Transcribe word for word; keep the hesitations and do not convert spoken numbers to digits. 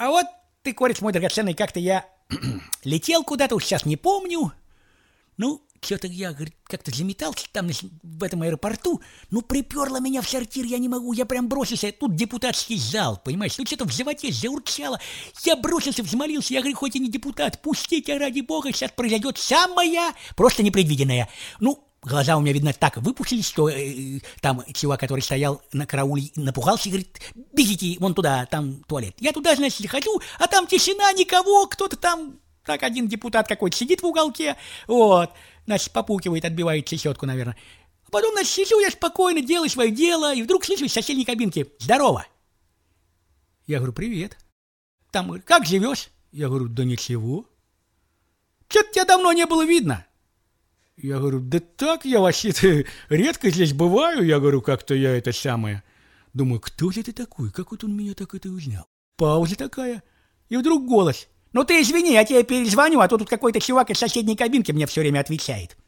А вот ты, кореш мой драгоценный, как-то я летел куда-то, уж сейчас не помню. Ну, что-то я, говорит, как-то заметался там в этом аэропорту. Ну, приперло меня в сортир, я не могу, я прям бросился. Тут депутатский зал, понимаешь, тут что-то в животе заурчало. Я бросился, взмолился, я говорю, хоть и не депутат, пустите, ради бога, сейчас произойдет самое просто непредвиденное. Ну, глаза у меня, видно, так выпустились, что э, там чувак, который стоял на карауле, напугался и говорит, бегите вон туда, там туалет. Я туда, значит, хожу, а там тишина, никого, кто-то там, так один депутат какой-то сидит в уголке, вот, значит, попукивает, отбивает чесетку, наверное. А потом, значит, сижу я спокойно, делаю свое дело, и вдруг слышу из соседней кабинки, здорово. Я говорю, привет. Там, говорит, как живешь? Я говорю, да ничего. Что-то тебя давно не было видно. Я говорю, да так я вообще-то редко здесь бываю. Я говорю, как-то я это самое. Думаю, кто же ты такой? Как вот он меня так это узнал? Пауза такая. И вдруг голос. Ну ты извини, я тебе перезвоню, а то тут какой-то чувак из соседней кабинки мне все время отвечает.